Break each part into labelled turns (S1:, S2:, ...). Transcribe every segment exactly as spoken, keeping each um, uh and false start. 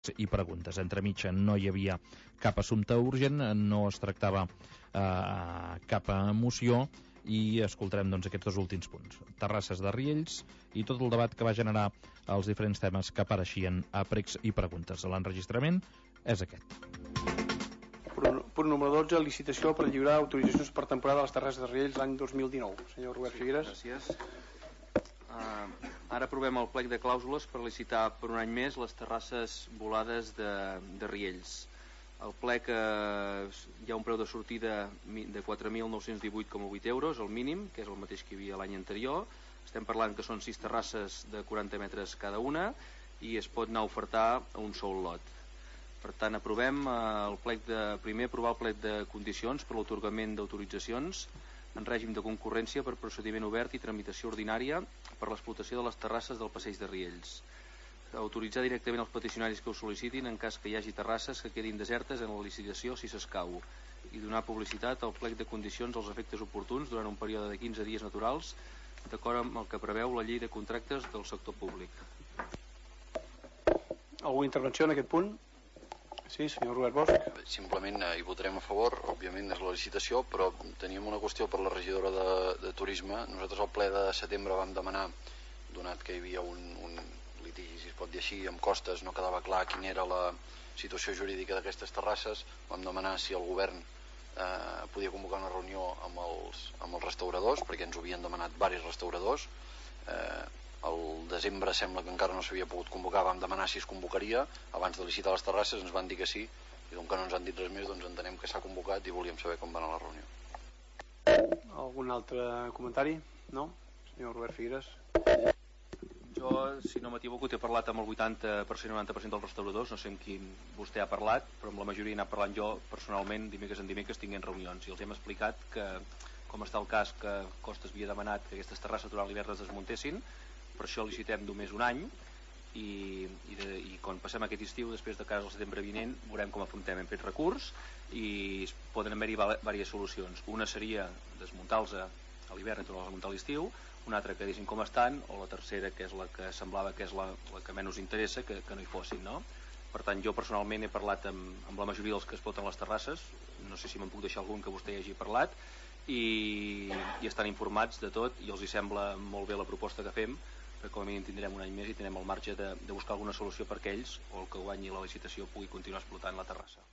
S1: i preguntes. Entremig no hi havia cap assumpte urgent, no es tractava eh, cap moció i escoltarem doncs, aquests dos últims punts. Terrasses de Riells i tot el debat que va generar els diferents temes que apareixien a pregs i preguntes. L'enregistrament és aquest.
S2: Punt número dotze, licitació per lliurar autoritzacions per temporada a les Terrasses de Riells l'any dos mil dinou. Senyor Robert
S3: sí,
S2: Figueres.
S3: Gràcies. Uh, ara aprovem el plec de clàusules per licitar per un any més les terrasses volades de, de Riells. El plec uh, hi ha un preu de sortida de quatre mil nou-cents divuit coma vuit euros, el mínim, que és el mateix que hi havia l'any anterior. Estem parlant que són sis terrasses de quaranta metres cada una i es pot anar a ofertar a un sol lot. Per tant, aprovem uh, el plec de, primer aprovar el plec de condicions per l'atorgament d'autoritzacions en règim de concurrència per procediment obert i tramitació ordinària per l'explotació de les terrasses del passeig de Riells. Autoritzar directament els peticionaris que ho sol·licitin en cas que hi hagi terrasses que quedin desertes en la licitació si s'escau i donar publicitat al plec de condicions als efectes oportuns durant un període de quinze dies naturals d'acord amb el que preveu la llei de contractes del sector públic.
S2: Alguna intervenció en aquest punt? Sí, senyor Robert Bosch.
S4: Simplement eh, hi votarem a favor, òbviament és la licitació, però teníem una qüestió per la regidora de, de turisme. Nosaltres al ple de setembre vam demanar, donat que hi havia un, un litigi, si es pot dir així, amb costes, no quedava clar quina era la situació jurídica d'aquestes terrasses, vam demanar si el govern eh, podia convocar una reunió amb els, amb els restauradors, perquè ens ho havien demanat diversos restauradors. Eh, el desembre sembla que encara no s'havia pogut convocar, vam demanar si es convocaria abans de licitar les terrasses, ens van dir que sí i com que no ens han dit res més doncs entenem que s'ha convocat i volíem saber com va anar la reunió.
S2: Algun altre comentari? No? Senyor Robert Figueres.
S3: Jo, si no m'equivoco, t'he parlat amb el vuitanta per cent o noranta per cent dels restauradors, no sé amb quin vostè ha parlat, però amb la majoria he anat parlant jo personalment dimecres en dimecres tinguent reunions i els hem explicat que com està el cas que Costes havia demanat que aquestes terrasses durant l'hivern es desmuntessin, per això licitem només un any i, i, de, i quan passem aquest estiu després de cara al setembre vinent veurem com afrontem. Hem fet recurs i poden haver-hi diverses solucions. Una seria desmuntar-los a l'hivern i tornar-los a muntar a l'estiu, una altra que deixin com estan, o la tercera que és la que semblava que és la, la que menys interessa, que, que no hi fossin, no? Per tant, jo personalment he parlat amb, amb la majoria dels que es exploten les terrasses, no sé si me'n puc deixar algun que vostè hi hagi parlat, i, i estan informats de tot i els hi sembla molt bé la proposta que fem, perquè com a mínim tindrem un any més i tindrem el marge de, de buscar alguna solució perquè ells o el que guanyi la licitació pugui continuar explotant la terrassa.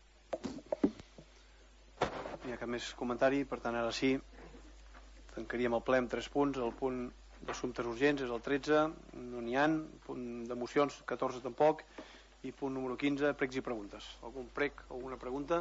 S2: No hi ha cap més comentari, per tant ara sí tancaríem el ple amb tres punts. El punt d'assumptes urgents és el tretze, no n'hi ha, punt de mocions catorze tampoc, i punt número quinze, pregs i preguntes. Algun prec, alguna pregunta?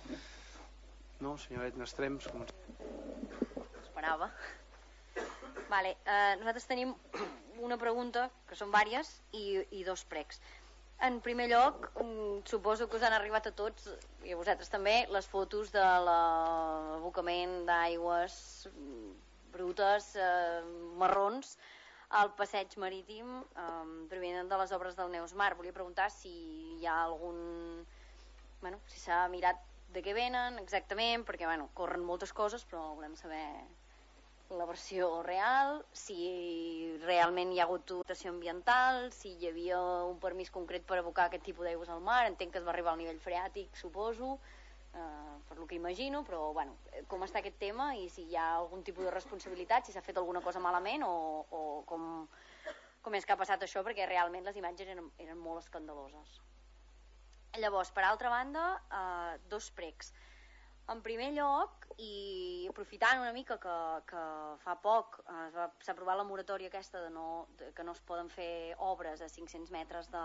S2: No, senyora Edna Estrems.
S5: Esperava. Vale, eh, nosaltres tenim una pregunta, que són vàries, i, i dos pregs. En primer lloc, suposo que us han arribat a tots, i a vosaltres també, les fotos de l'abocament d'aigües brutes, eh, marrons, al passeig marítim, eh, provinent de les obres del Neusmar. Volia preguntar si hi ha algun... Bueno, si s'ha mirat de què venen exactament, perquè, bueno, corren moltes coses, però volem saber la versió real, si realment hi ha hagut dotació ambiental, si hi havia un permís concret per abocar aquest tipus d'aigües al mar. Entenc que es va arribar al nivell freàtic, suposo, eh, per lo que imagino, però bueno, com està aquest tema i si hi ha algun tipus de responsabilitat, si s'ha fet alguna cosa malament o, o com, com és que ha passat això, perquè realment les imatges eren, eren molt escandaloses. Llavors, per altra banda, eh, dos pregs. En primer lloc, i aprofitant una mica que, que fa poc es va, s'ha aprovat la moratòria aquesta de, no, de que no es poden fer obres a cinc-cents metres de,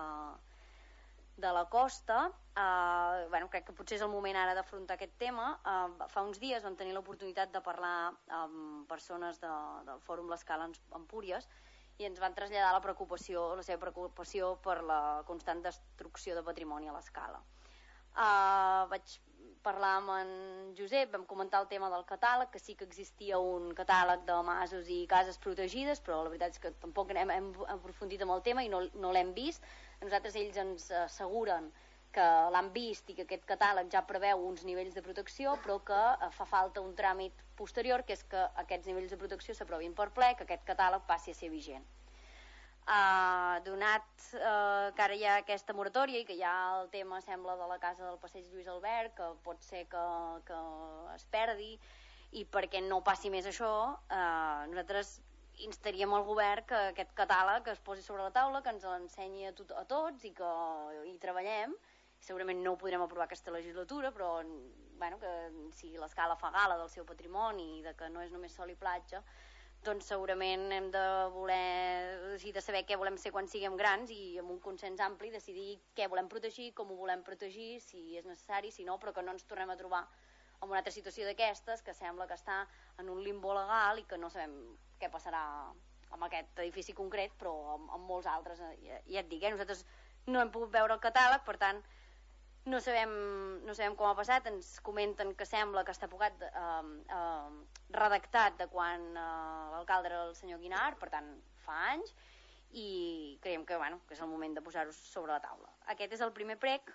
S5: de la costa, eh, bueno, crec que potser és el moment ara d'afrontar aquest tema. Eh, fa uns dies vam tenir l'oportunitat de parlar amb persones de, del Fòrum L'Escala Empúries i ens van traslladar la preocupació, la seva preocupació per la constant destrucció de patrimoni a l'Escala. Uh, vaig parlar amb en Josep, vam comentar el tema del catàleg, que sí que existia un catàleg de masos i cases protegides, però la veritat és que tampoc hem, hem aprofundit en el tema i no, no l'hem vist. A nosaltres ells ens asseguren que l'han vist i que aquest catàleg ja preveu uns nivells de protecció, però que fa falta un tràmit posterior, que és que aquests nivells de protecció s'aprovin per ple, que aquest catàleg passi a ser vigent. Uh, donat uh, que ara hi ha aquesta moratòria i que hi ha el tema, sembla, de la casa del passeig Lluís Albert, que pot ser que, que es perdi, i perquè no passi més això, uh, nosaltres instaríem al govern que aquest catàleg es posi sobre la taula, que ens l'ensenyi a, tot, a tots i que hi treballem. Segurament no ho podrem aprovar aquesta legislatura, però bueno, que si l'Escala fa gala del seu patrimoni i de que no és només sol i platja, doncs segurament hem de voler, o sigui, de saber què volem ser quan siguem grans i amb un consens ampli decidir què volem protegir, com ho volem protegir, si és necessari, si no, però que no ens tornem a trobar en una altra situació d'aquestes que sembla que està en un limbo legal i que no sabem què passarà amb aquest edifici concret, però amb, amb molts altres. Ja, ja et dic, eh? Nosaltres no hem pogut veure el catàleg, per tant no sabem, no sabem com ha passat. Ens comenten que sembla que està pocat eh, eh, redactat de quan eh, l'alcalde era el senyor Guinart, per tant fa anys, i creiem que, bueno, que és el moment de posar-ho sobre la taula. Aquest és el primer prec.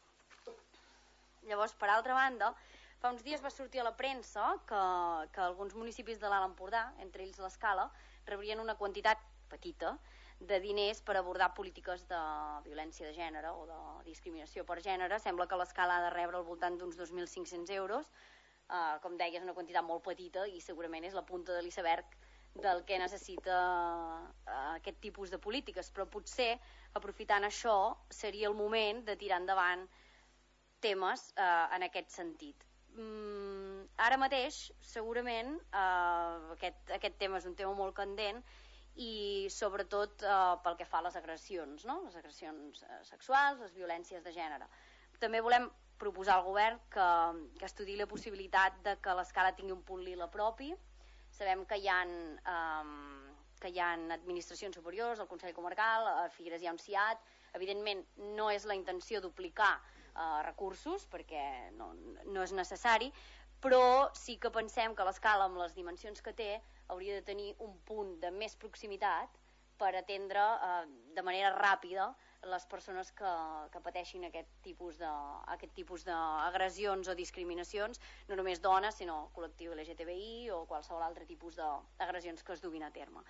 S5: Llavors, per altra banda, fa uns dies va sortir a la premsa que, que alguns municipis de l'Alt Empordà, entre ells l'Escala, rebrien una quantitat petita de diners per abordar polítiques de violència de gènere o de discriminació per gènere. Sembla que l'Escala ha de rebre al voltant d'uns dos mil cinc-cents euros. Uh, com deia, és una quantitat molt petita i segurament és la punta de l'iceberg del que necessita uh, aquest tipus de polítiques, però potser, aprofitant això, seria el moment de tirar endavant temes uh, en aquest sentit. Mm, ara mateix, segurament, uh, aquest, aquest tema és un tema molt candent i sobretot eh, pel que fa a les agressions, no? Les agressions eh, sexuals, les violències de gènere. També volem proposar al govern que, que estudiï la possibilitat de que l'Escala tingui un punt lila propi. Sabem que hi ha, eh, que hi ha administracions superiors, el Consell Comarcal, a Figueres hi ha un C I A T. Evidentment no és la intenció duplicar eh, recursos perquè no, no és necessari, però sí que pensem que l'Escala, amb les dimensions que té, hauria de tenir un punt de més proximitat per atendre eh, de manera ràpida les persones que, que pateixin aquest tipus de, aquest tipus d'agressions o discriminacions, no només dones, sinó col·lectiu L G T B I o qualsevol altre tipus d'agressions que es duguin a terme.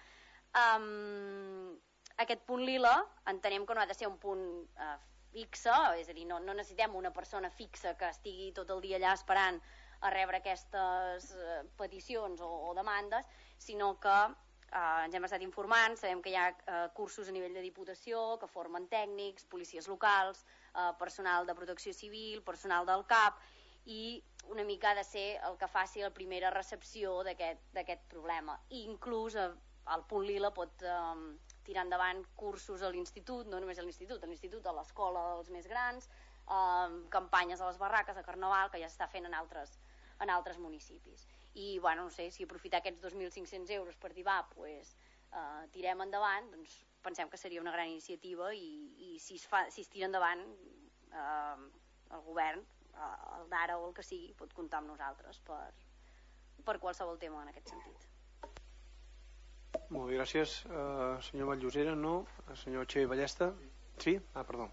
S5: Um, aquest punt lila entenem que no ha de ser un punt eh, fixe, és a dir, no, no necessitem una persona fixa que estigui tot el dia allà esperant a rebre aquestes eh, peticions o, o demandes, sinó que eh, ens hem estat informant, sabem que hi ha eh, cursos a nivell de Diputació que formen tècnics, policies locals, eh, personal de protecció civil, personal del C A P, i una mica ha de ser el que faci la primera recepció d'aquest problema. I inclús eh, el punt lila pot eh, tirar endavant cursos a l'institut, no només a l'institut, a l'institut, a l'escola dels més grans, eh, campanyes a les barraques, a Carnaval, que ja s'està fent en altres en altres municipis. I, bueno, no sé, si aprofitar aquests dos mil cinc-cents euros per dir, va, pues, eh, tirem endavant, doncs pensem que seria una gran iniciativa i, i si, es fa, si es tira endavant eh, el govern, eh, el d'ara o el que sigui, pot comptar amb nosaltres per, per qualsevol tema en aquest sentit.
S2: Molt bé, gràcies. Uh, senyor Vallllosera, no? El senyor Che Ballesta? Sí? Ah, perdó.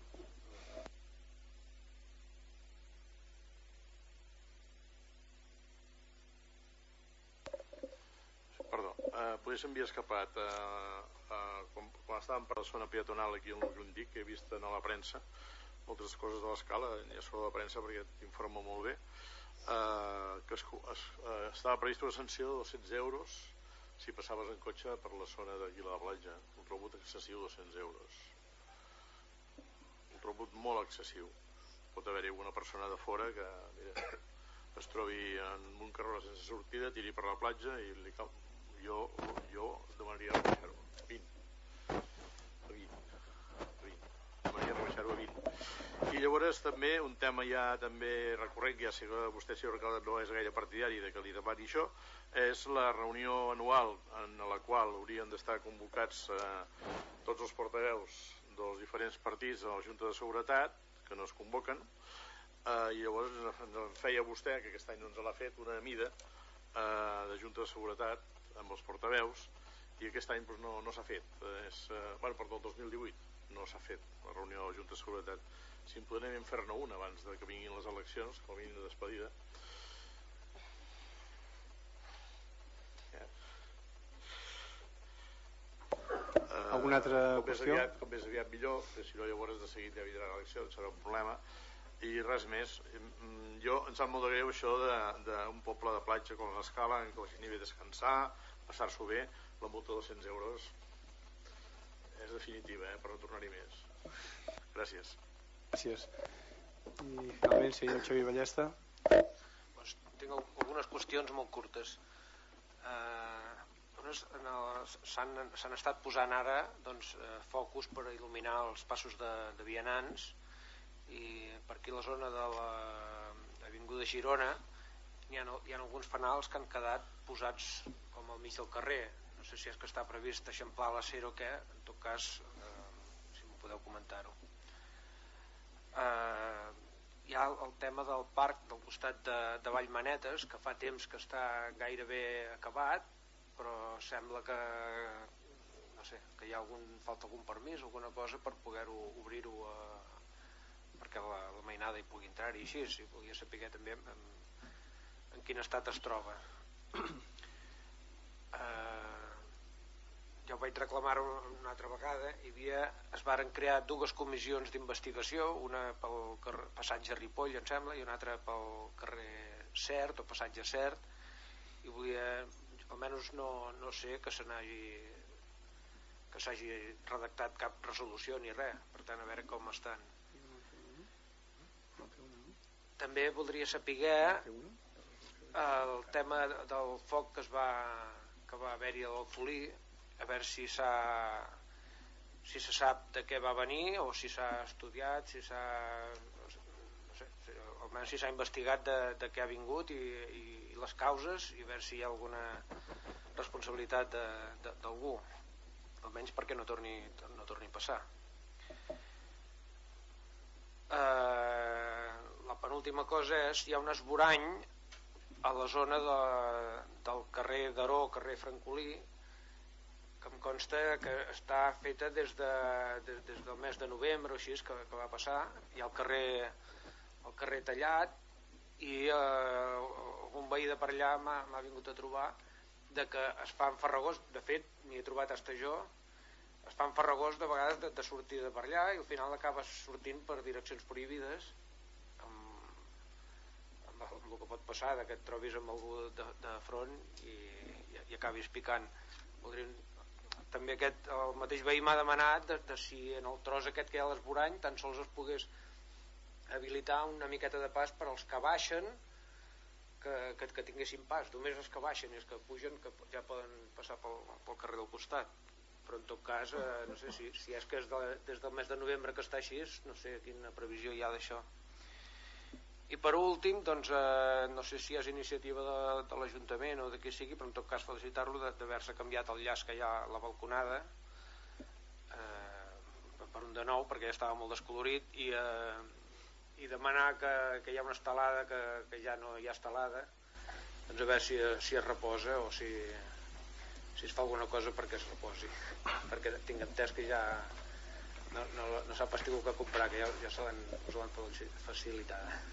S6: Potser s'havia escapat eh, eh, quan, quan estàvem per la zona peatonal aquí al nucli antic, que he vist a la premsa moltes coses de l'Escala, ja sobre la premsa perquè t'informa molt bé, eh, que es, es, eh, estava previst una sanció de dos-cents euros si passaves en cotxe per la zona d'aquí a la platja, un rebut excessiu de dos-cents euros, un rebut molt excessiu. Pot haver-hi alguna persona de fora que mira, es trobi en un carrer sense sortida, tiri per la platja i li cal... Jo, jo demanaria rebaixar-ho a vint. A vint. A vint. Demanaria rebaixar-ho a vint. I llavors també, un tema ja també recurrent, que ja sé que vostè, senyor alcalde, no és gaire partidari de que li demani això, és la reunió anual en la qual haurien d'estar convocats eh, tots els portaveus dels diferents partits a la Junta de Seguretat, que no es convoquen, eh, i llavors ens feia vostè, que aquest any no ens l'ha fet, una mida eh, de Junta de Seguretat amb els portaveus, i aquest any doncs, no, no s'ha fet. És, eh, bueno, perdó, el dos mil divuit no s'ha fet la reunió de la Junta de Seguretat. Si en podem fer-ne una abans de que vinguin les eleccions, com a mínim de despedida.
S2: Ja. Uh, alguna altra
S6: com
S2: qüestió?
S6: Aviat, com més aviat millor, que si no llavors de seguit ja vindrà l'elecció, serà un problema. I res més. Jo em sap molt de greu això d'un poble de platja com l'Escala, en què la gent hi ve a descansar, passar-s'ho bé. La multa de dos-cents euros és definitiva, eh, per no tornar-hi més. Gràcies. Gràcies.
S2: I finalment, sí, el Xavi Ballesta.
S7: Pues, tinc algunes qüestions molt curtes. Eh, s'han estat posant ara doncs, eh, focus per il·luminar els passos de, de vianants, i per aquí a la zona de l'Avinguda Girona hi ha, hi ha alguns fanals que han quedat posats com al mig del carrer. No sé si és que està previst eixamplar l'acer o què, en tot cas eh, si m'ho podeu comentar-ho. Eh, hi ha el tema del parc del costat de, de Vallmanetes, que fa temps que està gairebé acabat, però sembla que no sé, que hi ha algun, falta algun permís, alguna cosa per poder-ho obrir-ho a perquè la, la mainada hi pugui entrar i així, si volia saber també en, en quin estat es troba. eh, ja ho vaig reclamar una altra vegada. Hi havia, es varen crear dues comissions d'investigació, una pel carrer, passatge Ripoll em sembla, i una altra pel carrer Cert o passatge Cert, i volia almenys no, no sé que se n'hagi que s'hagi redactat cap resolució ni res, per tant a veure com estan. També voldria saber el tema del foc que es va que va haver-hi a l'Alfolí, a veure si s'ha si se sap de què va venir o si s'ha estudiat, si s'ha no sé, almenys si s'ha investigat de, de què ha vingut i, i, i les causes, i a veure si hi ha alguna responsabilitat d'algú, almenys perquè no torni, no torni a passar. Eh, la penúltima cosa és, hi ha un esborany a la zona de, del carrer Daró, carrer Francolí, que em consta que està feta des, de, des, des del mes de novembre o així que, que va passar. Hi ha el carrer, el carrer tallat, i eh, algun veí de per allà m'ha vingut a trobar de que es fan farragós, de fet m'hi he trobat hasta jo, es fan farragós de vegades de, de sortir de per allà i al final acabes sortint per direccions prohibides, amb, amb, amb el que pot passar, que et trobis amb algú de, de front i, i, i acabis picant. Voldríem, també aquest, el mateix veí m'ha demanat de, de si en el tros aquest que hi ha a l'esborany tan sols es pogués habilitar una miqueta de pas per als que baixen, que, que, que tinguessin pas, només els que baixen i els que pugen que ja poden passar pel, pel carrer del costat. Però en tot cas, eh, no sé si, si és que és de, des del mes de novembre que està així, no sé quina previsió hi ha d'això. I per últim, doncs, eh, no sé si és iniciativa de, de l'Ajuntament o de qui sigui, però en tot cas felicitar-lo d'haver-se canviat el llaç que hi ha a la balconada eh, per un de nou, perquè ja estava molt descolorit, i, eh, i demanar que, que hi ha una estelada que, que ja no hi ha estelada, doncs a veure si, si es reposa o si, si es fa alguna cosa perquè es reposi, perquè tinc entès que ja no, no, no s'ha pas tingut que comprar, que ja, ja se l'han facilitada.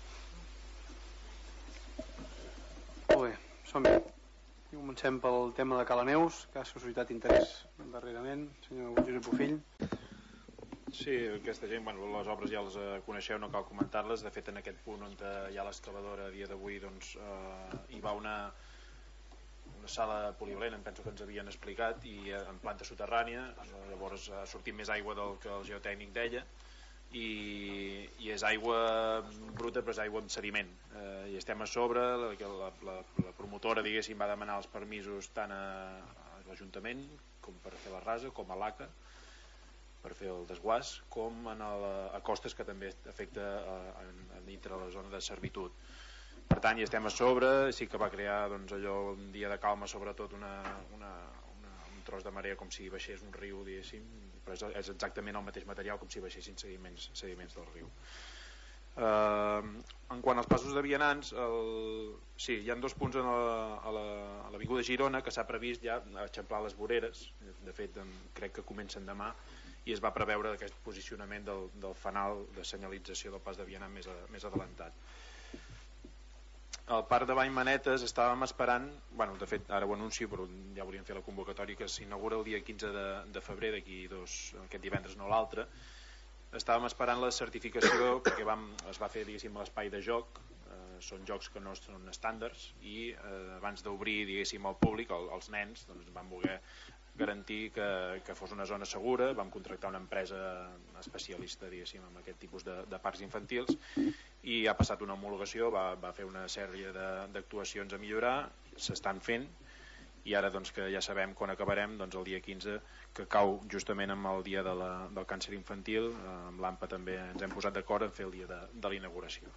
S2: Molt bé, som-hi. Comencem pel tema de Calaneus, que ha suscitat interès darrerament. Senyor Josep Bofill.
S1: Sí, aquesta gent, bueno, les obres ja les coneixeu, no cal comentar-les. De fet, en aquest punt on hi ha l'excavadora a dia d'avui, doncs eh, hi va una, una sala polivalent, em penso que ens havien explicat, i en planta soterrània, llavors ha sortit més aigua del que el geotècnic deia, i, i és aigua bruta però és aigua amb sediment, eh, i estem a sobre. La, la, la, la promotora, diguéssim, va demanar els permisos tant a, a l'Ajuntament com per fer la rasa, com a l'A C A per fer el desguàs, com en el, a costes, que també afecta a, a, a dintre la zona de servitud. Per tant, hi estem a sobre. Sí que va crear, doncs, allò, un dia de calma, sobretot una, una, una, un tros de marea com si baixés un riu, diguéssim, però és, és exactament el mateix material com si baixessin sediments, sediments del riu. Uh, en quant als passos de vianants, el... sí, hi ha dos punts en la, a l'Avinguda Girona que s'ha previst ja eixamplar les voreres. De fet, crec que comencen demà, i es va preveure aquest posicionament del, del fanal de senyalització del pas de vianant més, a, més adelantat.
S8: al parc de Vallmanetes estàvem esperant, bueno, de fet ara ho anuncio, però ja volíem fer la convocatòria, que s'inaugura el dia quinze de, de febrer, d'aquí dos, aquest divendres no l'altre. Estàvem esperant la certificació perquè vam, es va fer, diguéssim, l'espai de joc. Eh, són jocs que no són estàndards i eh, abans d'obrir, diguéssim, al públic, el, els nens, doncs van voler garantir que, que fos una zona segura. Vam contractar una empresa especialista, diguéssim, en aquest tipus de, de parcs infantils, i ha passat una homologació, va, va fer una sèrie d'actuacions a millorar, s'estan fent, i ara doncs, que ja sabem quan acabarem, doncs el dia quinze, que cau justament amb el dia de la, del càncer infantil, amb l'AMPA també ens hem posat d'acord en fer el dia de, de la inauguració.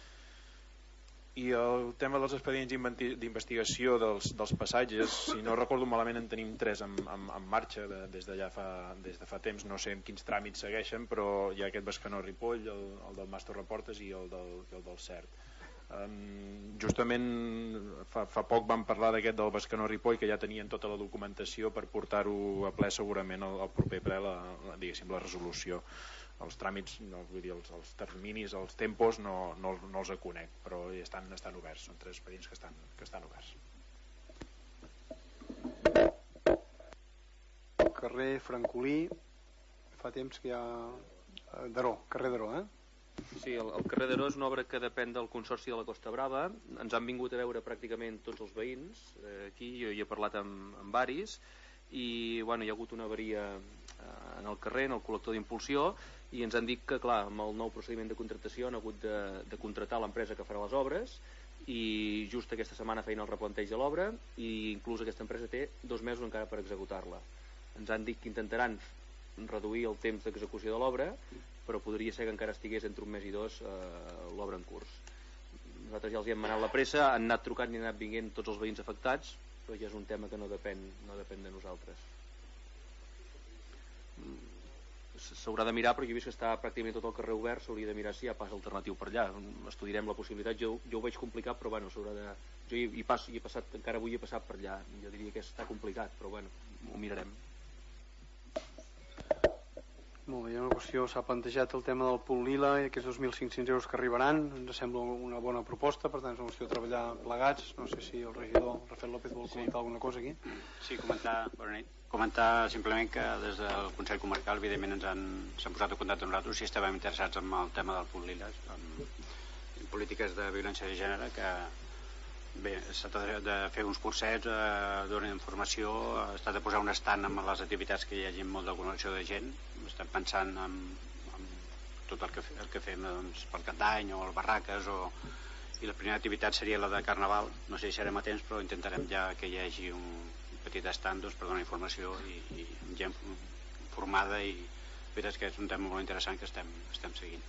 S8: I el tema dels expedients d'investigació dels, dels passatges, si no recordo malament en tenim tres en, en, en marxa de, des, de ja fa, des de fa temps, no sé en quins tràmits segueixen, però hi ha aquest Bescanó-Ripoll, el, el del Mas Torreportes i el del, el del Cert. Um, justament fa, fa poc vam parlar d'aquest del Bescanó-Ripoll, que ja tenien tota la documentació per portar-ho a ple segurament al, al proper ple, la, la, diguéssim, la resolució. Els tràmits, no, vull dir, els, els terminis, els tempos no, no, no els conec, però estan, estan oberts, són tres expedients que estan, que estan oberts.
S2: Carrer Francolí, fa temps que hi ha Daró, carrer Daró, eh?
S3: Sí, el, el carrer Daró és una obra que depèn del Consorci de la Costa Brava. Ens han vingut a veure pràcticament tots els veïns eh, aquí, jo hi he parlat amb, amb varis, i bueno, hi ha hagut una avaria eh, en el carrer, en el col·lector d'impulsió, i ens han dit que clar, amb el nou procediment de contractació han hagut de, de contractar l'empresa que farà les obres, i just aquesta setmana feien el replanteig de l'obra, i inclús aquesta empresa té dos mesos encara per executar-la. Ens han dit que intentaran reduir el temps d'execució de l'obra, però podria ser que encara estigués entre un mes i dos eh, l'obra en curs. Nosaltres ja els hi hem manat la pressa, han anat trucant i han anat vinguent tots els veïns afectats, però ja és un tema que no depèn, no depèn de nosaltres. S'haurà de mirar, però jo he vist que està pràcticament tot el carrer obert, s'hauria de mirar si hi ha pas alternatiu per allà. Estudiarem la possibilitat, jo, jo ho veig complicat, però bueno, s'haurà de... Jo hi, hi, passo, hi he passat, encara avui he passat per allà, jo diria que està complicat, però bueno, ho mirarem.
S2: Molt bé, hi ha una qüestió, s'ha plantejat el tema del punt lila i aquests dos mil cinc-cents euros que arribaran, ens sembla una bona proposta, per tant és una qüestió de treballar plegats. No sé si el regidor Rafael López vol comentar sí. alguna cosa aquí.
S9: Sí, comentar, bona nit. Comentar simplement que des del Consell Comarcal evidentment ens han, s'han posat en contacte amb nosaltres si estàvem interessats en el tema del punt lila, en, en polítiques de violència de gènere, que bé, s'ha de fer uns cursets, eh, donar informació, s'ha de posar un estant amb les activitats que hi hagi molt de connexió de gent. Estem pensant en, en tot el que, el que fem doncs, pel Cap d'Any o les barraques, o, i la primera activitat seria la de Carnaval. No sé si serem a temps, però intentarem ja que hi hagi un petit estant doncs, per donar informació i, i gent formada, i la veritat és que és un tema molt interessant que estem, estem seguint.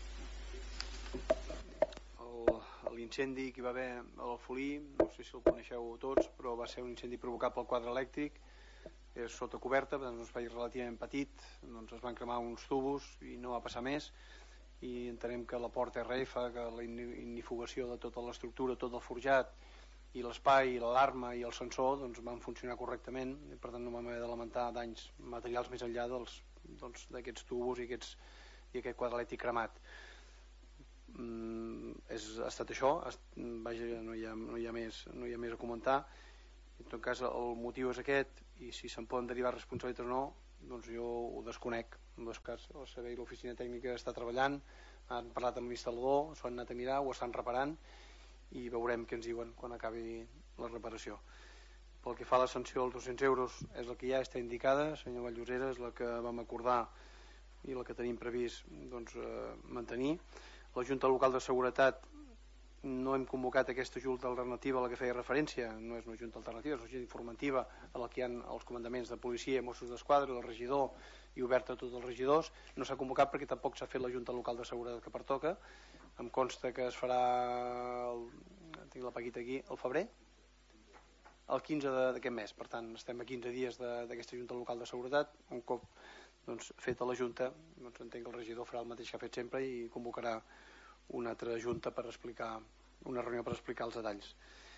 S2: L'incendi que hi va haver a l'Alfolí, no sé si el coneixeu tots, però va ser un incendi provocat pel quadre elèctric, és sota coberta, per tant, un espai relativament petit, doncs es van cremar uns tubos i no va passar més, i entenem que la porta R F, que la ignifugació de tota l'estructura, tot el forjat, i l'espai, l'alarma i el sensor doncs, van funcionar correctament, i per tant no vam haver de lamentar danys materials més enllà dels, doncs, d'aquests tubos i, aquests, i aquest quadre elèctric cremat. Mm, és, ha estat això, es, vaja, no hi ha, no hi ha més, no hi ha més a comentar. En tot cas el motiu és aquest, i si se'n poden derivar responsabilitats o no, doncs jo ho desconec. En dos cas el servei i l'oficina tècnica està treballant, han parlat amb l'instal·lador, s'ho han anat a mirar, ho estan reparant, i veurem què ens diuen quan acabi la reparació. Pel que fa a la sanció dels dos-cents euros, és la que ja està indicada, senyor Valllosera, és la que vam acordar i la que tenim previst doncs, eh, mantenir. La Junta Local de Seguretat no hem convocat aquesta junta alternativa a la que feia referència, no és una junta alternativa, és una junta informativa a la que hi ha els comandaments de policia, Mossos d'Esquadra, el regidor, i oberta a tots els regidors. No s'ha convocat perquè tampoc s'ha fet la Junta Local de Seguretat que pertoca. Em consta que es farà el, tinc la paquita aquí, el febrer, el quinze d'aquest mes. Per tant, estem a quinze dies d'aquesta Junta Local de Seguretat. Un cop doncs, feta la Junta, doncs, entenc que el regidor farà el mateix que ha fet sempre i convocarà una altra junta per explicar, una reunió per explicar els detalls.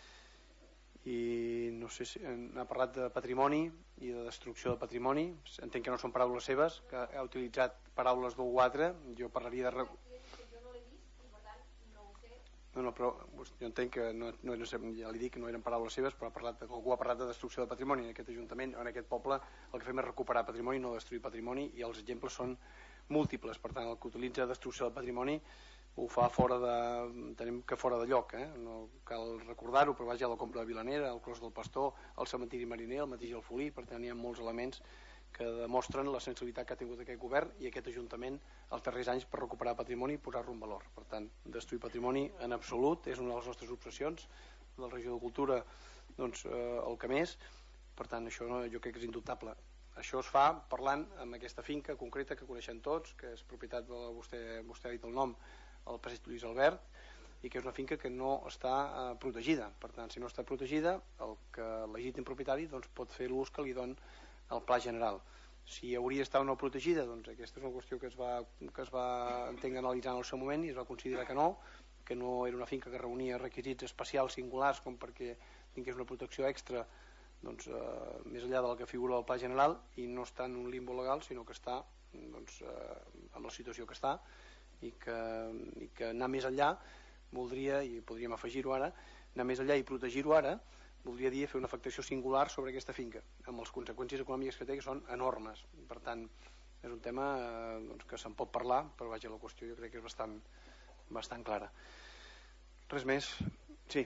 S2: I no sé si ha parlat de patrimoni i de destrucció de patrimoni. Entenc que no són paraules seves, que ha utilitzat paraules d'U quatre. Jo parlaria de... No, no, però jo entenc que no, no, ja li dic que no eren paraules seves, però ha parlat, algú ha parlat de destrucció de patrimoni en aquest Ajuntament o en aquest poble. El que fem és recuperar patrimoni, no destruir patrimoni, i els exemples són múltiples. Per tant, el que utilitza destrucció de patrimoni ho fa fora de... tenim que fora de lloc, eh? No cal recordar-ho, però vaja, la compra de Vilanera, el Clos del Pastor, el cementiri mariner, el mateix Alfolí. Per tant, hi ha molts elements que demostren la sensibilitat que ha tingut aquest govern i aquest Ajuntament els darrers anys per recuperar patrimoni i posar-lo en valor. Per tant, destruir patrimoni en absolut és una de les nostres obsessions del regidor de Cultura, doncs eh, el que més. Per tant, això no, jo crec que és indubtable. Això es fa parlant amb aquesta finca concreta que coneixem tots, que és propietat de la, vostè, vostè ha dit el nom, el passeig Lluís Albert, i que és una finca que no està eh, protegida. Per tant, si no està protegida, el que el legítim propietari doncs, pot fer l'ús que li don el pla general. Si hauria d'estar o no protegida, doncs aquesta és una qüestió que es va, que es va entenc, analitzar en el seu moment, i es va considerar que no, que no era una finca que reunia requisits especials singulars com perquè tingués una protecció extra, doncs, eh, més enllà del que figura el pla general, i no està en un limbo legal, sinó que està doncs, eh, en la situació que està, i que, i que anar més enllà voldria, i podríem afegir-ho ara, anar més enllà i protegir-ho ara voldria dir fer una afectació singular sobre aquesta finca, amb les conseqüències econòmiques que té, que són enormes. Per tant, és un tema eh, doncs, que se'n pot parlar, però vaja, la qüestió jo crec que és bastant, bastant clara. Res més? Sí.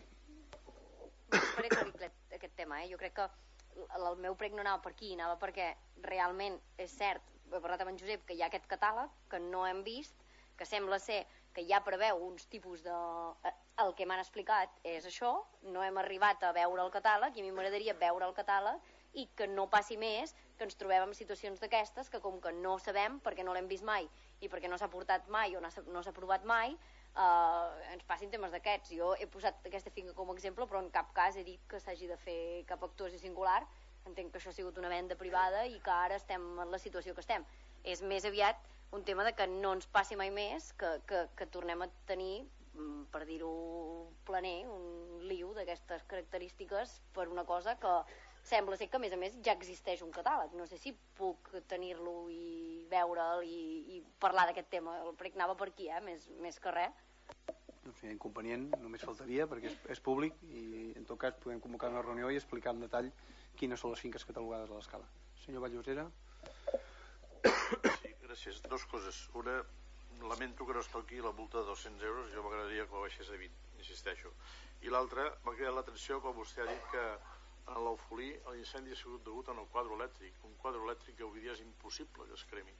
S5: Faré clarificat aquest tema, eh? Jo crec que el meu prec no anava per aquí, anava perquè realment és cert, he parlat amb en Josep, que hi ha aquest catàleg que no hem vist, que sembla ser que ja preveu uns tipus de... El que m'han explicat és això, no hem arribat a veure el catàleg, i a mi m'agradaria veure el catàleg i que no passi més, que ens trobem en situacions d'aquestes, que com que no sabem, perquè no l'hem vist mai i perquè no s'ha portat mai o no s'ha aprovat mai, eh, ens passin temes d'aquests. Jo he posat aquesta finca com a exemple, però en cap cas he dit que s'hagi de fer cap actuació singular. Entenc que això ha sigut una venda privada i que ara estem en la situació que estem. És més aviat un tema de que no ens passi mai més, que, que, que tornem a tenir, per dir-ho planer, un liu d'aquestes característiques per una cosa que sembla ser que a més a més ja existeix un catàleg. No sé si puc tenir-lo i veure'l i, i parlar d'aquest tema. El prec anava per aquí, eh? més, més que res.
S2: No sé, inconvenient, només faltaria, perquè és, és públic, i en tot cas podem convocar una reunió i explicar en detall quines són les finques catalogades a l'escala. Senyor Vallosera.
S6: Sí, gràcies. Dos coses. Una, lamento que no es toqui la multa de dos-cents euros, jo m'agradaria que la baixés a vint, insisteixo. I l'altra, m'ha cridat l'atenció quan vostè ha dit que en l'Alfolí l'incendi ha sigut degut en el quadre elèctric, un quadre elèctric que avui dia és impossible que es cremi.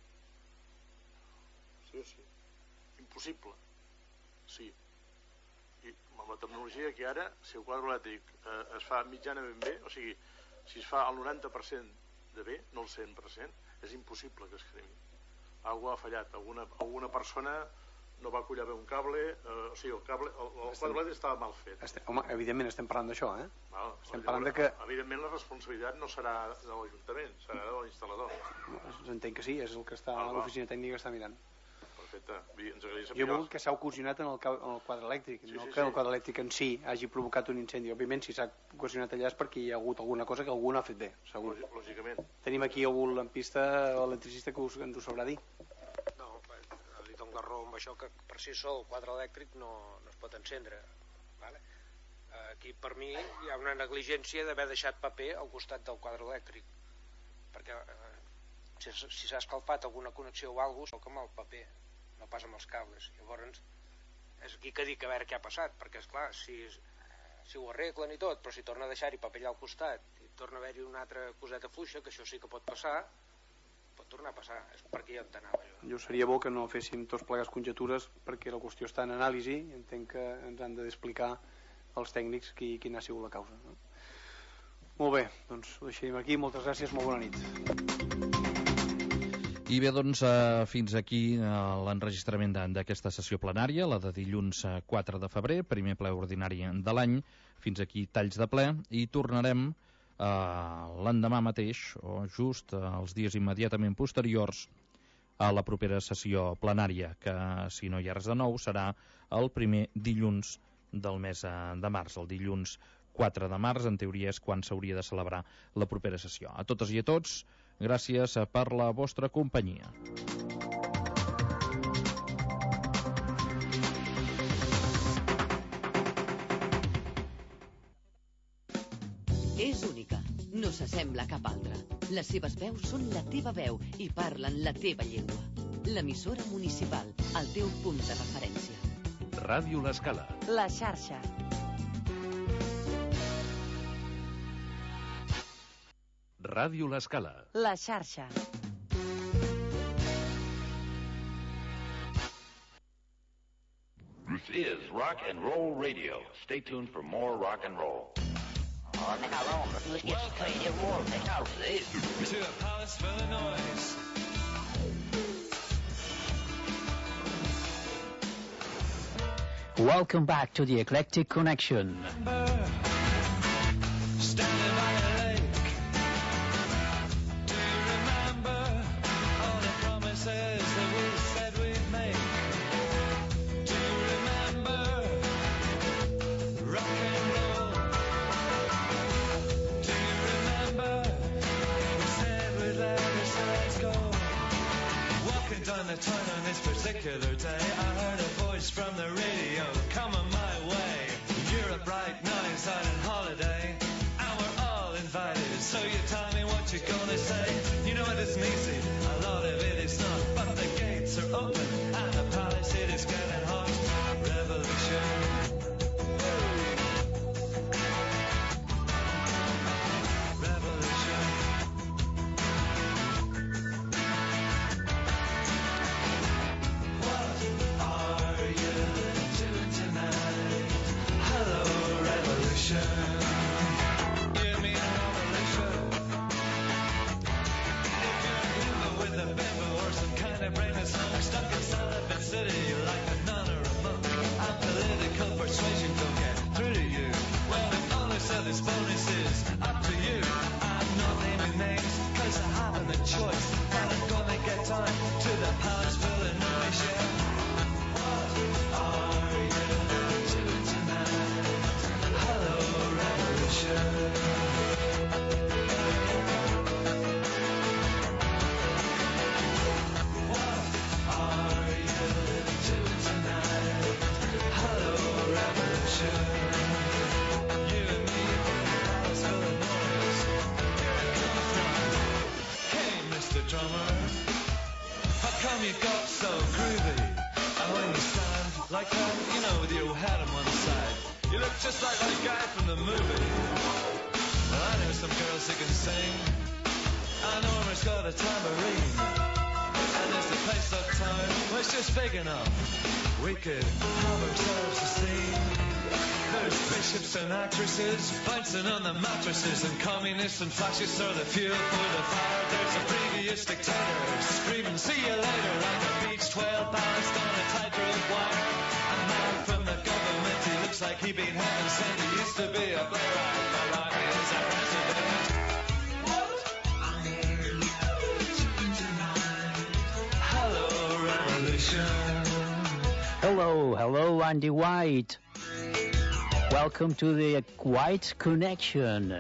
S6: Sí o sí? Impossible. Sí. I amb la tecnologia que ara, si el quadre elèctric eh, es fa mitjana ben bé, o sigui, si es fa el noranta per cent de bé, no el cent per cent, és impossible que es cremi. Algú ha fallat, alguna, alguna persona no va collar bé un cable, eh, o sigui, el cable, el, el quadre elèctric estava mal fet.
S2: Estem, home, evidentment estem parlant d'això, eh?
S6: Val,
S2: estem parlant de que...
S6: Evidentment la responsabilitat no serà de l'Ajuntament, serà de l'instal·lador.
S2: Entenc que sí, és el que està a l'oficina tècnica que està mirant.
S6: Perfecte. Ens agradaria saber...
S2: Jo he volgut que s'ha ocasionat en el, en el quadre elèctric,
S6: sí,
S2: no
S6: sí,
S2: que
S6: sí.
S2: el quadre elèctric en si hagi provocat un incendi. Òbviament, si s'ha ocasionat allà és perquè hi ha hagut alguna cosa que algú no ha fet bé, segur.
S6: Lògicament.
S2: Tenim aquí algun lampista o electricista que us, ens ho sabrà dir.
S7: No, li dono la raó amb això, que per si sol el quadre elèctric no, no es pot encendre. Vale? Aquí per mi hi ha una negligència d'haver deixat paper al costat del quadre elèctric, perquè eh, si, si s'ha escalfat alguna connexió o alguna cosa, com el paper, no pas amb els cables. Llavors és aquí que dic a veure què ha passat, perquè esclar, si, si ho arreglen i tot, però si torna a deixar-hi paper allà al costat i torna a haver-hi una altra coseta fluixa, que això sí que pot passar, pot tornar a passar. És per aquí on t'anava jo.
S2: Jo seria bo que no féssim tots plegats conjectures, perquè la qüestió està en anàlisi i entenc que ens han d'explicar els tècnics qui, quina ha sigut la causa, no? Molt bé, doncs ho deixarem aquí. Moltes gràcies, molt bona nit.
S1: I bé, doncs, eh, fins aquí eh, l'enregistrament d'aquesta sessió plenària, la de dilluns eh, quatre de febrer, primer ple ordinari de l'any. Fins aquí talls de ple, i tornarem eh, l'endemà mateix, o just eh, els dies immediatament posteriors a la propera sessió plenària, que, si no hi ha res de nou, serà el primer dilluns del mes eh, de març, el dilluns quatre de març, en teoria és quan s'hauria de celebrar la propera sessió. A totes i a tots, gràcies per la vostra companyia.
S10: És única, no s'assembla a cap altra. Les seves veus són la teva veu i parlen la teva llengua. L'emissora municipal, el teu punt de referència.
S11: Ràdio L'Escala.
S12: La xarxa.
S11: Ràdio L'Escala.
S12: La xarxa.
S13: This is Rock and Roll Radio. Stay tuned for more rock and roll.
S14: Oh, men hallå, nu ska jag ta in i vår metall.
S15: To a palace full of noise.
S16: Welcome back to the Eclectic Connection.
S15: Standing by a lake. Do you remember all the promises that we said we'd make? Do you remember rock and roll? Do you remember we said we'd let ourselves go? Walking down the town on this particular day, I heard a voice from the radio coming my way. You're a bright night out on holiday, and we're all invited. So you tell me what you're gonna say. You know it isn't easy, a lot of it is not, but the gates are open and the palace it is getting hot. Revolution. Revolution. What are you doing tonight? Hello, revolution. You mean revolution? If you're a bimbo with a bimbo or some kind of brainless hunk stuck inside of a city like a nun or a monk, and political persuasion don't get through to you, well, the bonus of this bonus is up to you. I'm not naming names cause I haven't a choice, but I'm gonna get down to the palace full of noise, yeah. What are you doing tonight? Hello, revolution. What are you doing tonight? Hello, revolution. You and me, palace full of noise. Here it comes from. Hey, Mister Drummer, how come you got so groovy? And when you stand like that, you know, with your head on one side, you look just like that guy from the movie. Well, I know some girls who can sing, and Norma's got a tambourine, and there's a place uptown where it's just big enough we could have ourselves a scene. There's bishops and actresses bouncing on the mattresses, and communists and fascists are the fuel for the fire. There's a previous dictator screaming, see you later, like a beached whale balanced on a tightrope wire. A man from the government, he looks like he been heaven sent. He used to be a playwright, but now he is a president. Hello, revolution.
S16: Hello, hello, Andy White. Welcome to the White Connection.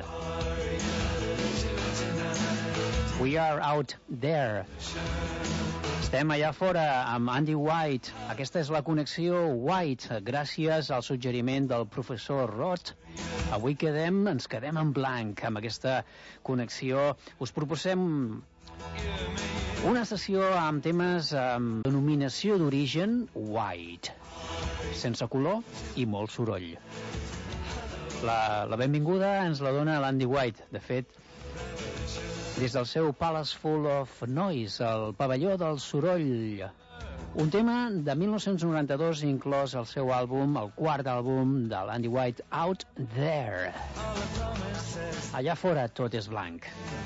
S16: We are out there. Estem allà fora amb Andy White. Aquesta és la connexió White, gràcies al suggeriment del professor Roth. Avui quedem, ens quedem en blanc amb aquesta connexió. Us proposem una sessió amb temes amb denominació d'origen White, sense color i molt soroll. La, la benvinguda ens la dona l'Andy White, de fet, des del seu Palace Full of Noise, el pavelló del soroll. Un tema de mil nou-cents noranta-dos inclòs al seu àlbum, el quart àlbum de l'Andy White, Out There. Allà fora tot és blanc.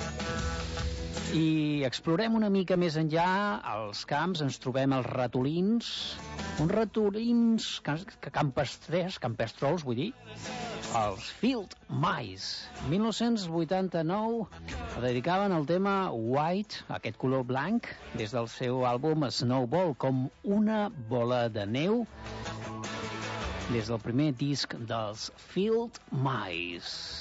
S16: I explorem una mica més enllà als camps, ens trobem els ratolins, uns ratolins campestres, campestrols, vull dir, els Field Mice. mil nou-cents vuitanta-nou dedicaven al tema White, aquest color blanc, des del seu àlbum Snowball, com una bola de neu, des del primer disc dels Field Mice.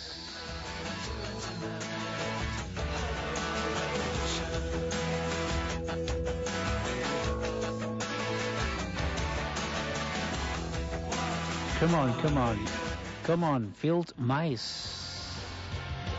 S16: Come on, come on. Come on, Field Mice.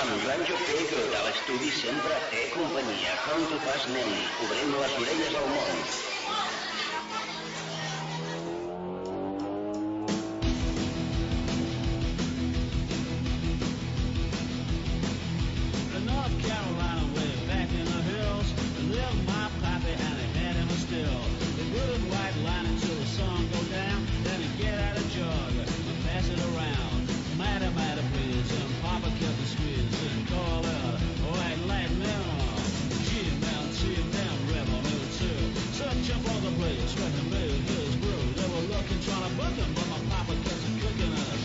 S12: amb Ranjo Paygood a l'estudi sempre a fer companyia. Com tu fas, nen? Obrem les orelles al món.
S17: North Carolina way back in the hills, lived my pappy and he had him a still. The good white line until the sun go down, then he get out a jug and pass it around. Mighty, mighty please, and Papa kept the squeeze and call out white lightning. G-Man, G-Man, rebel number two. Such up on the place where he made his brew. They were looking, trying to book him, but my papa kept it cooking us.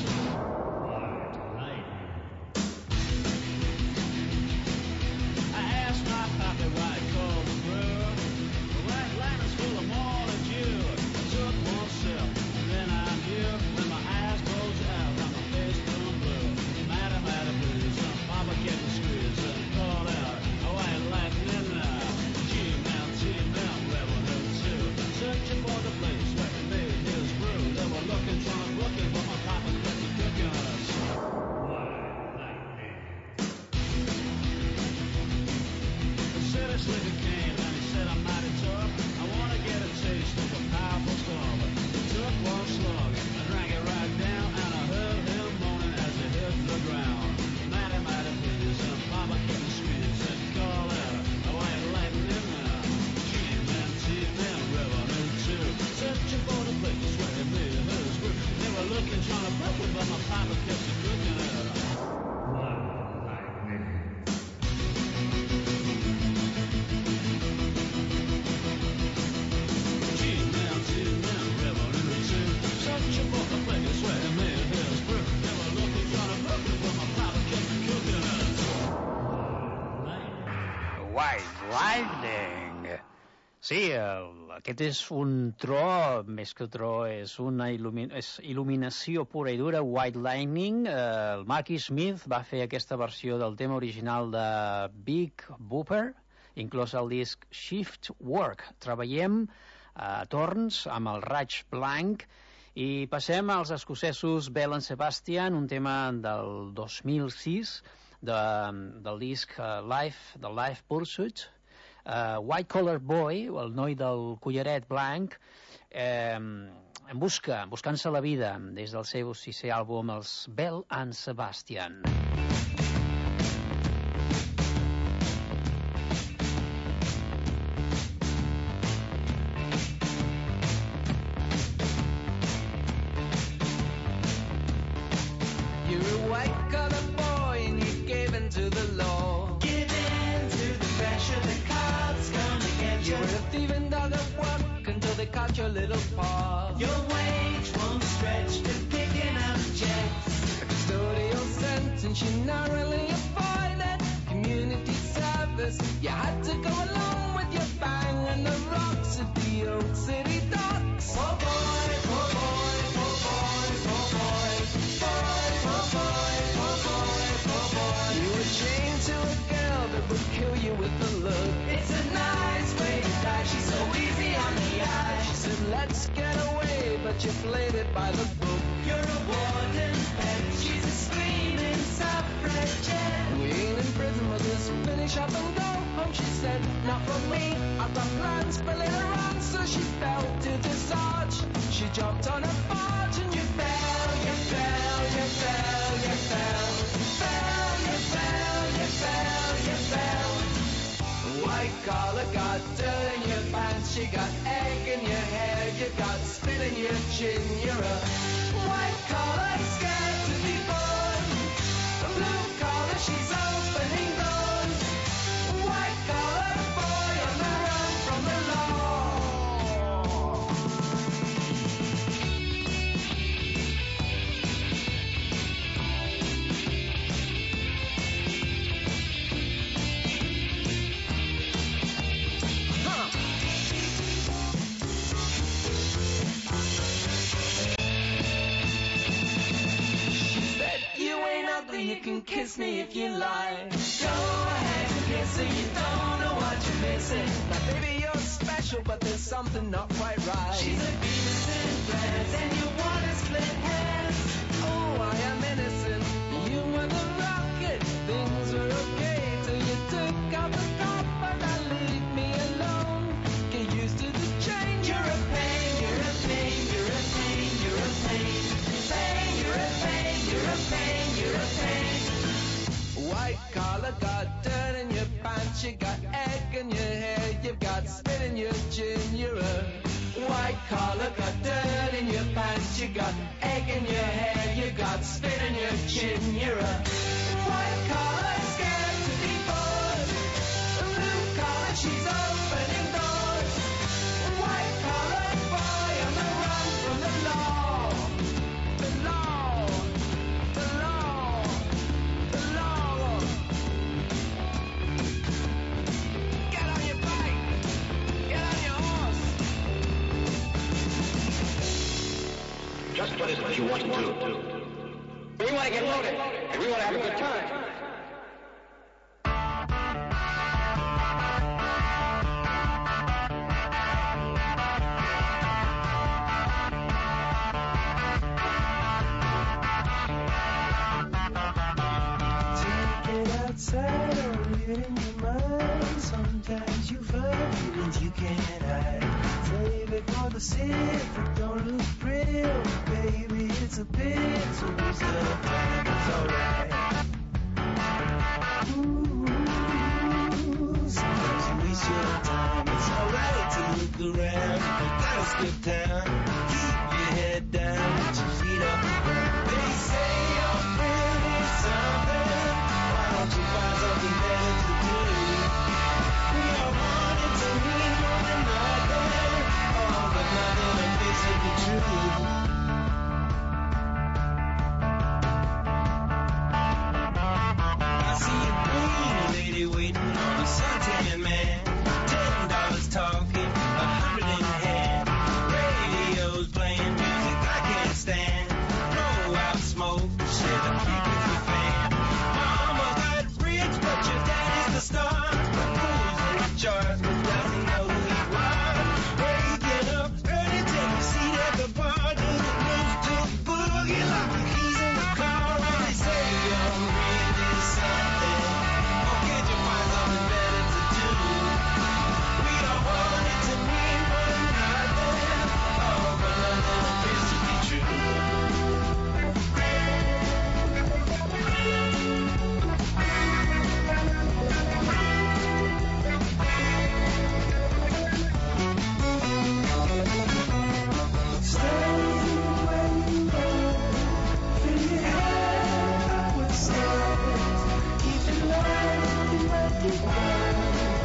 S17: I asked my pappy why he called the brew. The white line is full of morning dew. I took one sip, and then I knew. When my eyes closed out, and my face turned blue. Mighty, mighty please, and Papa kept the squeeze and called out, oh, I like men now. G-Man, G-Man, rebel number two. Searching for the place where he made his brew. They were looking, trying to book him, but my papa kept it cooking us. Said it's like a cane, and he said I'm mighty tough. I want to get a taste of a powerful stuff. He took one slug and drank it right down, and I heard him moaning as he hit the ground. Mighty, mighty please, and Papa kept the squeeze and called out, oh, I ain't lightning now. G-Man, G-Man, rebel number two. Searching for the place where he made his brew. They were looking, trying to book him, but my papa kept it cooking out.
S16: White Lightning. Sí, el, aquest és un tro, més que tro, és una il·lumi és il·luminació pura i dura, White Lightning. Eh, el Marky Smith va fer aquesta versió del tema original de Big Booper, inclòs el disc Shift Work. Treballem a torns amb el raig blanc i passem als escocesos Bell and Sebastian, un tema del dos mil sis, de, del disc uh, Life, del Life Pursuit. uh, White Collar Boy, el noi del collaret blanc, eh, en busca, buscant-se la vida des del seu sisè àlbum, els Bell and Sebastian.
S15: Caught your little paw. Your wage won't stretch to picking up checks. A custodial sentence you narrowly avoided. Community service, you had to go along with your bang and the rocks at the old city docks. Oh boy, oh boy, oh boy, oh boy, boy, oh boy, oh boy, oh boy. You were chained to a girl that would kill you with a look. It's a nice way to die. She's so easy on the eye. Let's get away, but you played it by the book. You're a warden's pet, she's a screaming suffragette. We ain't in prison, but let's finish up and go home, she said. Not for me, I've got plans for later on. So she fell to the sarge. She jumped on a barge and you fell, you fell, you fell, you fell. Fell, you fell, you fell, you fell. White collar got dirt in your pants, you got egg in your hair, you got spit in your chin. You're a white collar scared to be born. A blue collar, she's opening doors. White collar boy on the run from the law. You can kiss me if you like. Go ahead and kiss her, you don't know what you're missing. Now baby, you're special, but there's something not quite right. She's a Venus in dress, and you want to split hairs. Oh, I am innocent, you were the rocket, things were skin on your chin. You're a white collar, scared to be bored. Blue collar, she's opening doors. White collar boy on the run from the law. The law, the law, the law. Get on your bike, get on your horse.
S12: Just what is it you want to do? We want to get loaded, and we want to have a good time.
S15: Take it outside or leave it in your mind. Sometimes you find feelings you can't hide. Save it for the city, but don't look pretty. Baby, it's a pity, so who's the plan? It's alright. Ooh, sometimes you waste your time. It's alright to look around. You gotta skip town. Keep your head down, put your feet up. They say you're pretty something. Why don't you find something better to do? We all want it to mean more than nothing. All but nothing and face it be true. I see a green lady waiting on a suntan man. Ten dollars talking, a hundred in hand. Radio's playing music I can't stand. Blow out smoke, share the peak with your fan. Mama got rich, but your daddy's the star. Who's in charge, but doesn't know who you are. Waking up early, take a seat at the bar. Do the blues to the boogie, lock the keys in the car. When they say you're really something, oh, can't you find something better to do? We don't want it to mean more than nothing. Oh, but nothing appears to be true. Stay where you are. Fill your head up with stars. Keep it low, let it down.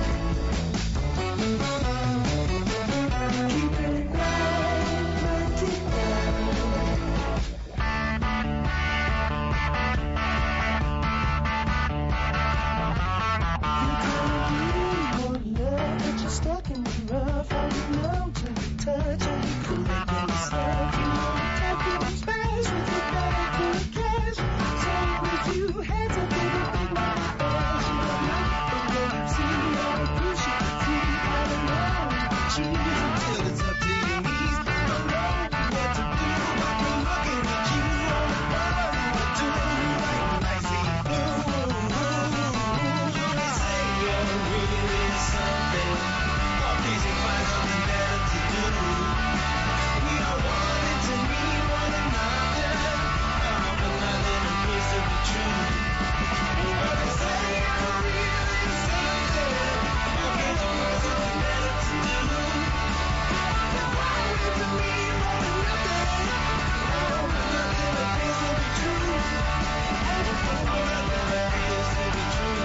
S15: Keep it low, let it down. You can't be more love, but you're stuck in the rough. All you know to the touch, and you could make any stuff. You want to take your space with your back to the cash. So if you had to take a big man fast, you don't know, but when you see all the push you can see, I don't know, cheese until it's up to your knees. Don't know what to do. I'm looking at you on the bar, what do like an icy blue. They say you're really something. Oh, please you find something better to do. We don't want it to mean more than nothing. Oh, but nothing appears to be true. But they say you're really something. Oh, can't you find something better to do? They want it to mean more than nothing. Oh, but nothing appears to be true. Oh, nothing appears to be true.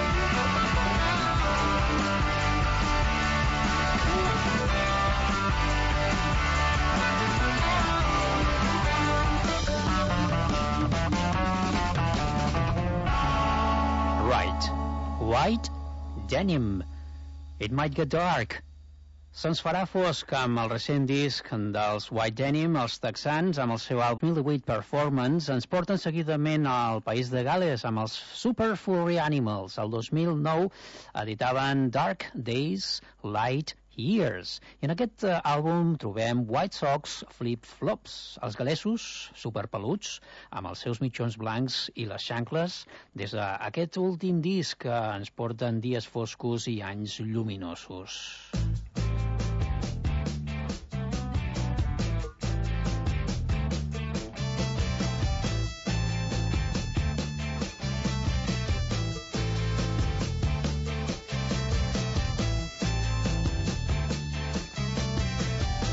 S16: Right. White denim. It might get dark. Se'ns farà fosc amb el recent disc dels White Denim, els texans, amb el seu àlbum mil vuit Performance, ens porten seguidament al país de Gales amb els Super Furry Animals. El dos mil nou editaven Dark Days, Light Years. I en aquest uh, àlbum trobem White Sox Flip Flops, els galesos superpeluts, amb els seus mitjons blancs i les xancles, des d'aquest últim disc que ens porten dies foscos i anys lluminosos.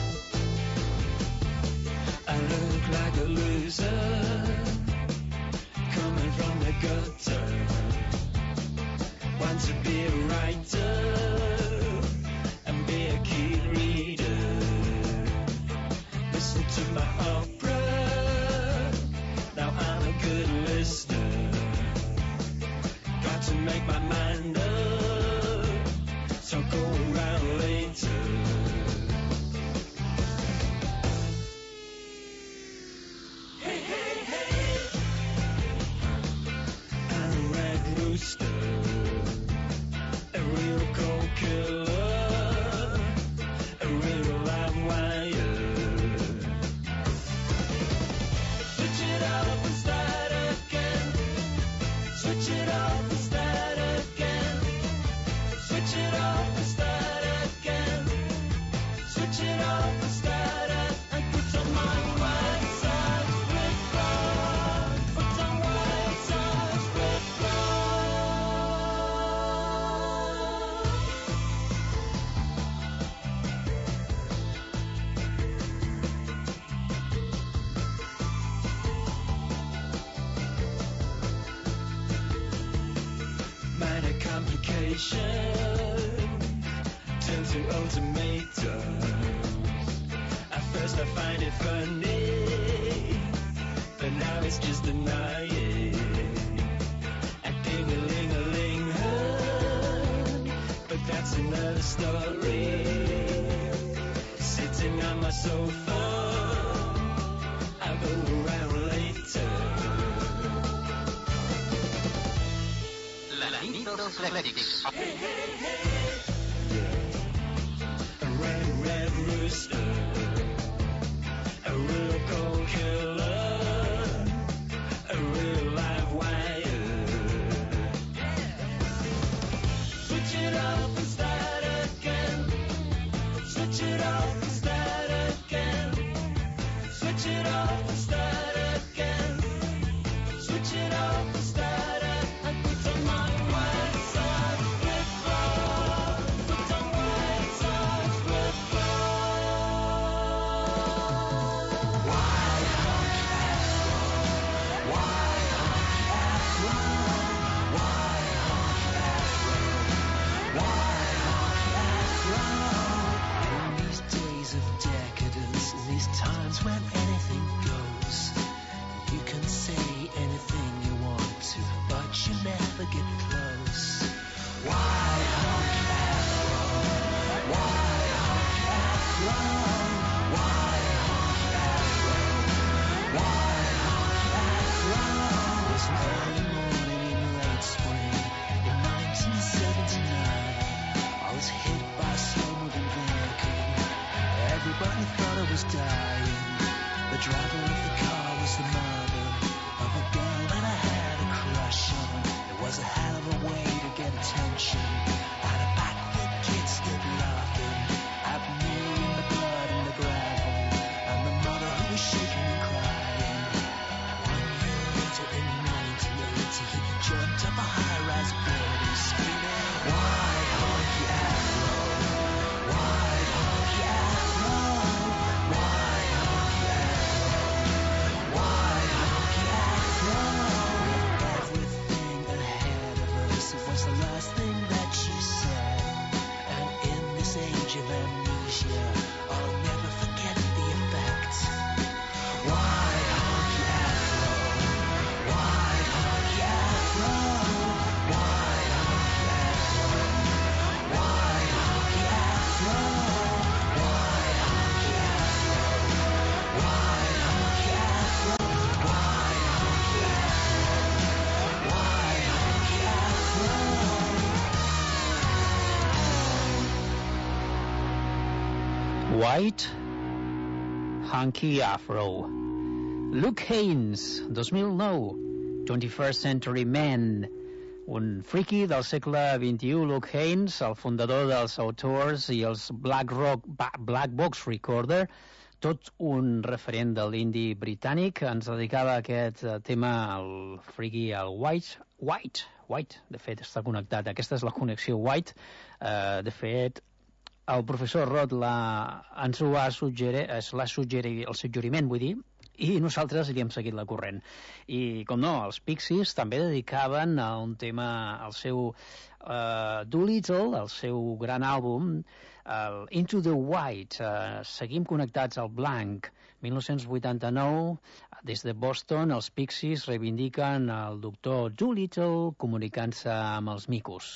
S15: I look like a loser. complication turn to ultimatums. At first I find it funny, but now it's just annoying. A ding-a-ling-a-ling, huh? But that's another story. Sitting on my sofa, I'll go around later.
S18: La nit dels eclèctics.
S15: Hey, hey, hey. A red, red rooster, a real cold killer, a real live wire. Switch it off and start again. Switch it off and start again. Switch it off and start again. Switch it off and start again. Put on my white socks, flip-flop. Put on white socks, flip-flop. White honky afro. White honky afro. White honky afro. White honky afro. In these days of decadence, in these times when anything goes, you can say anything you want to, but you never get close. White honky afro. White honky afro. White honky afro. White honky afro. It was an early morning in late spring in nineteen seventy-nine. I was hit by a slow-moving vehicle. Everybody thought I was dying. The driver of the car was the mother of a girl that I had a crush on. It was a hell of a way to get attention. Out of back, the kids stood laughing at me in the blood and the gravel, and the mother who was shaking and crying. One year later, in nineteen eighty, he jumped up a high-rise building, screaming, "White honky afro, white honky afro, white honky afro, white honky afro." Everything ahead of us, it was the last thing that she said. And in this age of amnesia, I'll never forget the effect. White honky afro, white honky afro, white honky afro, white honky afro, white honky afro, white honky afro, white honky afro, white honky afro.
S16: White Honky Afro. Luke Haynes, dos mil nou, twenty-first Century Man. Un friki del segle vint-i-u, Luke Haynes, el fundador dels Autors i els Black Rock Ba- Black Box Recorder, tot un referent de l'indie britànic. Ens dedicava a aquest eh, tema al friki, al White. White, White, de fet, està connectat. Aquesta és la connexió White. Eh, de fet, el professor Roth la, ens ho ha suggerit, es l'ha suggerit, el suggeriment, vull dir, i nosaltres li hem seguit la corrent. I, com no, els Pixies també dedicaven a un tema, al seu uh, Doolittle, el seu gran àlbum, el Into the White. Uh, seguim connectats al blanc. dinou vuitanta-nou, des de Boston, els Pixies reivindiquen el doctor Doolittle comunicant-se amb els micos.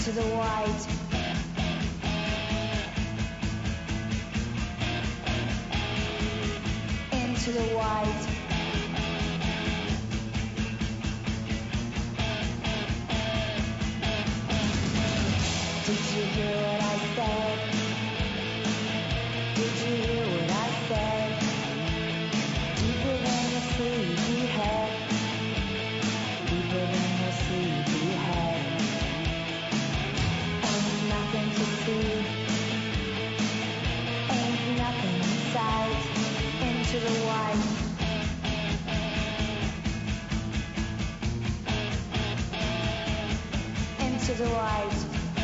S18: into the white. Into the white. Did you hear what I said? Did you hear what I said? Deeper than the sleepy head. Deeper than the sleepy head. Ain't nothing to see. Ain't nothing in sight. Into the white. Into the white.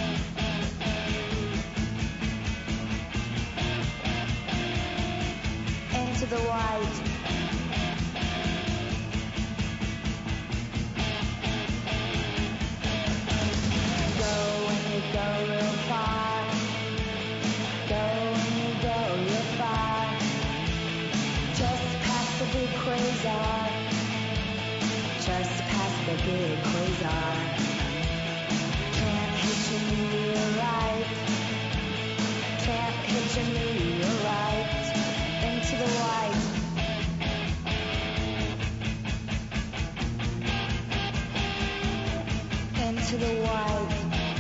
S18: Into the white. Go when you go real far. Go when you go real far. Just past the big quasar. Just past the big quasar. Can't hit your meteorite. Can't hit your meteorite. Into the white. Into the white.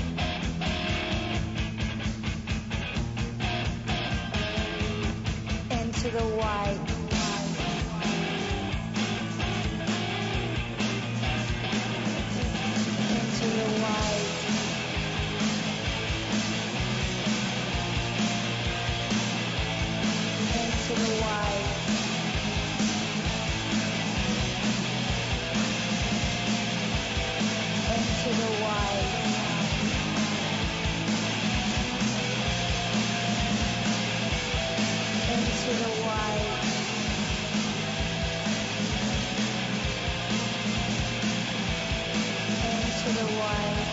S18: Into the white. Into the white. Into the white. Into the white. Into the white. Into the white.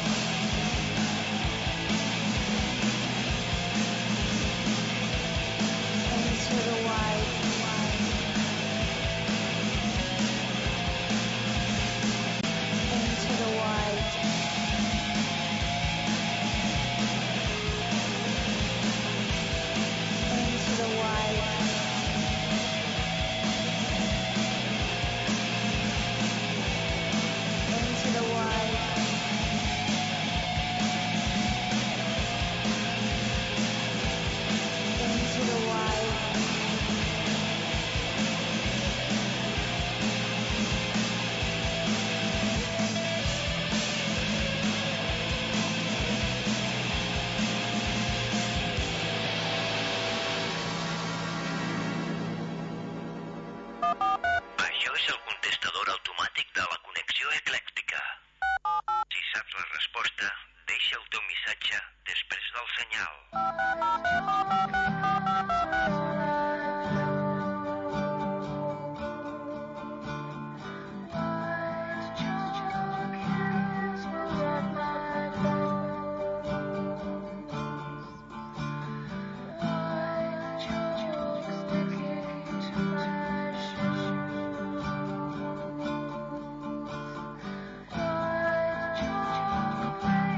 S18: Into the white. Into the white. Into the white. Into the white. Into the white.
S19: Això és el contestador automàtic de la connexió eclèctica. Si saps la resposta, deixa el teu missatge després del senyal.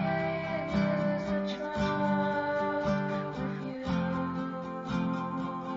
S18: With you.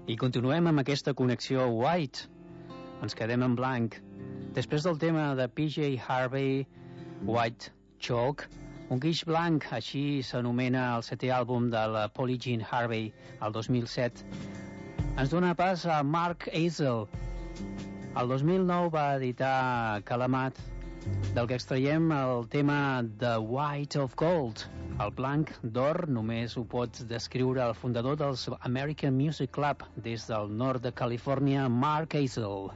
S16: I continuem amb aquesta connexió White. Ens quedem en blanc. Després del tema de P J Harvey, White Chalk, un guix blanc, així s'anomena el setè àlbum de la Polly Jean Harvey, el dos mil set, ens dona pas a Mark Eisel. El dos mil nou va editar Calamat, del que extraiem el tema The White of Gold. El blanc d'or només ho pot descriure el fundador dels American Music Club des del nord de Califòrnia, Mark Eisel.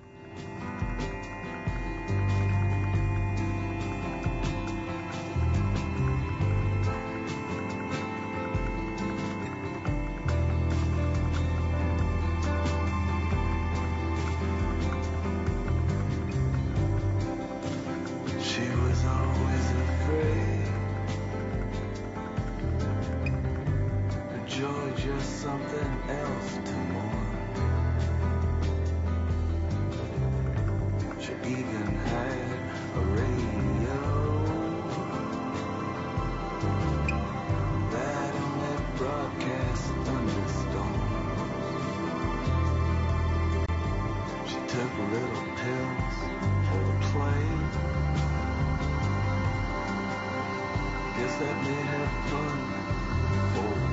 S15: Guess that made her fun for